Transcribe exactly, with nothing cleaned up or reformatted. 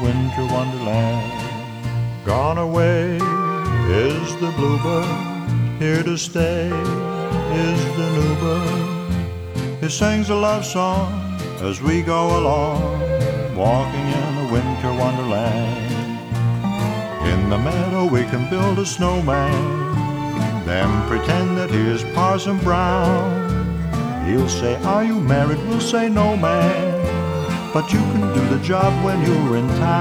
winter wonderland. Gone away is the bluebird, here to stay is the new bird. He sings a love song as we go along, walking in a winter wonderland. In the meadow we can build a snowman, then pretend that he is Parson Brown. He'll say, "Are you married?" We'll say, "No, man," but you can do the job when you're in town.